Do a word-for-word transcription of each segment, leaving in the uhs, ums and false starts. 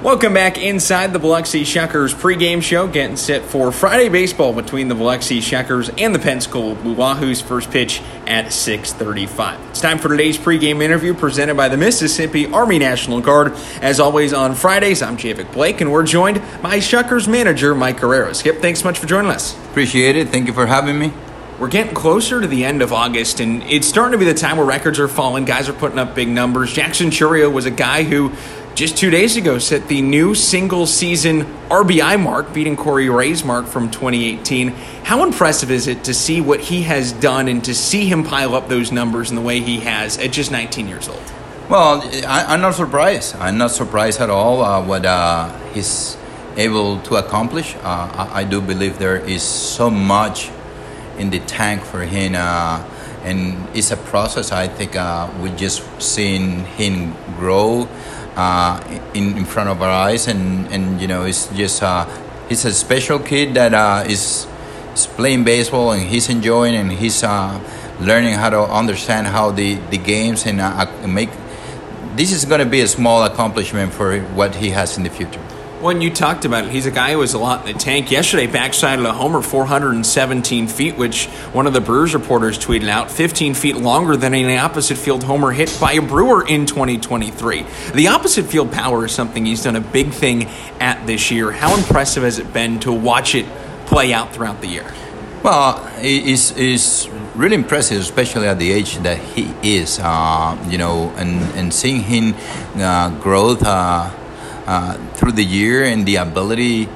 Welcome back inside the Biloxi Shuckers pregame show, getting set for Friday baseball between the Biloxi Shuckers and the Pensacola Blue Wahoos. First pitch at six thirty-five. It's time for today's pregame interview presented by the Mississippi Army National Guard. As always on Fridays, I'm Javik Blake, and we're joined by Shuckers manager Mike Guerrero. Skip, thanks so much for joining us. Appreciate it. Thank you for having me. We're getting closer to the end of August, and it's starting to be the time where records are falling. Guys are putting up big numbers. Jackson Chourio was a guy who just two days ago set the new single-season R B I mark, beating Corey Ray's mark from twenty eighteen. How impressive is it to see what he has done and to see him pile up those numbers in the way he has at just nineteen years old? Well, I, I'm not surprised. I'm not surprised at all uh, what uh, he's able to accomplish. Uh, I, I do believe there is so much in the tank for him, uh, and it's a process. I think uh, we just seen him grow Uh, in, in front of our eyes, and, and you know, it's just uh, he's a special kid that uh, is, is playing baseball, and he's enjoying, and he's uh, learning how to understand how the, the games and uh, make. This is going to be a small accomplishment for what he has in the future. When you talked about it, he's a guy who has a lot in the tank. Yesterday, backside of the homer, four hundred seventeen feet, which one of the Brewers reporters tweeted out, fifteen feet longer than an opposite field homer hit by a Brewer in twenty twenty-three. The opposite field power is something he's done a big thing at this year. How impressive has it been to watch it play out throughout the year? Well, it's, it's really impressive, especially at the age that he is, uh, you know, and, and seeing him uh, growth uh, Uh, through the year, and the ability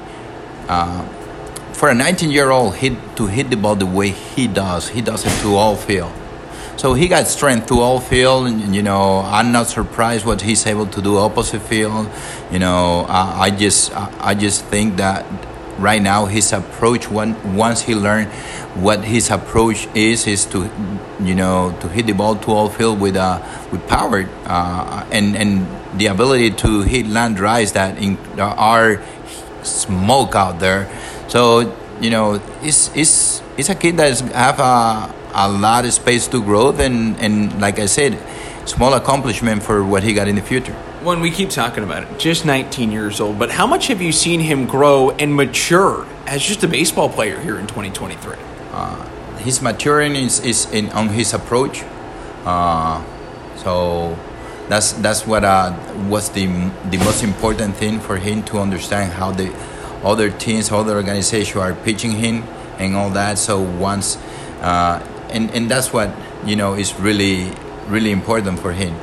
uh, for a nineteen-year-old hit to hit the ball the way he does. He does it to all field. So he got strength to all field, and you know, I'm not surprised what he's able to do opposite field. You know, uh, I just I just think that right now his approach, when, once he learned what his approach is, is to, you know, to hit the ball to all field with uh with power uh, and and the ability to hit land drives that in, are smoke out there. So you know, it's it's it's a kid that have a a lot of space to grow, and and like I said, small accomplishment for what he got in the future. When we keep talking about it, just nineteen years old, but how much have you seen him grow and mature as just a baseball player here in twenty twenty-three? Uh, his maturing is, is in, on his approach. Uh, so that's that's what uh, was the the most important thing for him to understand how the other teams, other organizations are pitching him and all that. So once, uh, and and that's what you know is really really important for him.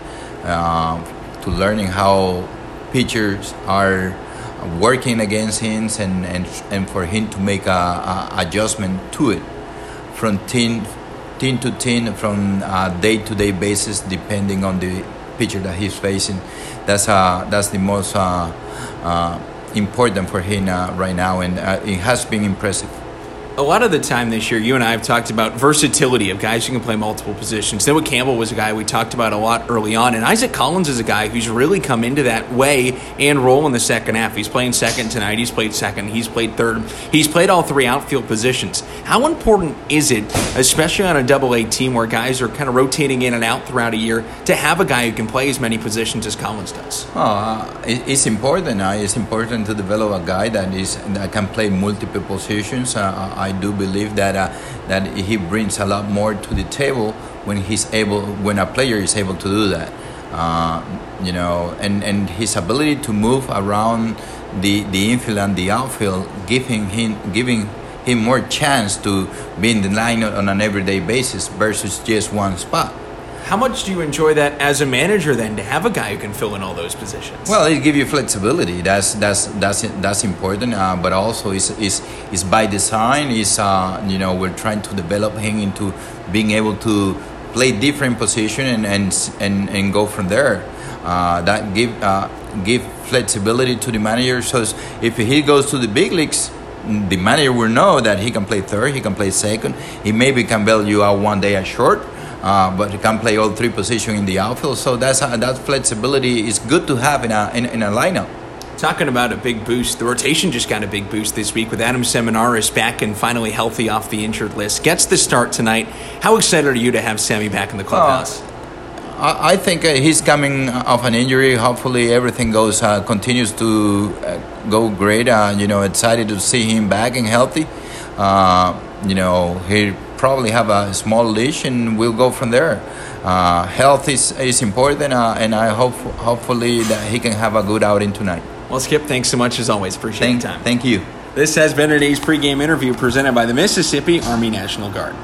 Uh, to learning how pitchers are working against him, and, and, and for him to make a, a adjustment to it from team, team to team, from a day-to-day basis, depending on the pitcher that he's facing. That's uh, that's the most uh, uh, important for him uh, right now, and uh, it has been impressive. A lot of the time this year, you and I have talked about versatility of guys who can play multiple positions. Noah Campbell was a guy we talked about a lot early on, and Isaac Collins is a guy who's really come into that way and role in the second half. He's playing second tonight. He's played second. He's played third. He's played all three outfield positions. How important is it, especially on a double A team where guys are kind of rotating in and out throughout a year, to have a guy who can play as many positions as Collins does? Oh, it, it's important. Uh, it's important to develop a guy that is that can play multiple positions. Uh, I I do believe that uh, that he brings a lot more to the table when he's able, when a player is able to do that. Uh, you know, and, and his ability to move around the, the infield and the outfield, giving him giving him more chance to be in the line on an everyday basis versus just one spot. How much do you enjoy that as a manager then, to have a guy who can fill in all those positions? Well, it gives you flexibility. That's that's that's that's important. Uh, but also, is is is by design. Is uh, you know, we're trying to develop him into being able to play different position and and and, and go from there. Uh, that give uh, give flexibility to the manager. So if he goes to the big leagues, the manager will know that he can play third, he can play second. He maybe can bail you out one day at short. Uh, but he can play all three positions in the outfield, so that's uh, that flexibility is good to have in a in, in a lineup. Talking about a big boost, the rotation just got a big boost this week with Adam Seminaris back and finally healthy off the injured list. Gets the start tonight. How excited are you to have Sammy back in the clubhouse? Uh, I, I think uh, he's coming off an injury. Hopefully, everything goes uh, continues to uh, go great. Uh, you know, excited to see him back and healthy. Uh, you know, he probably have a small leash, and we'll go from there. Uh, health is is important, uh, and I hope hopefully that he can have a good outing tonight. Well, Skip, thanks so much as always. Appreciate Thank, the time. Thank you. This has been today's pregame interview presented by the Mississippi Army National Guard.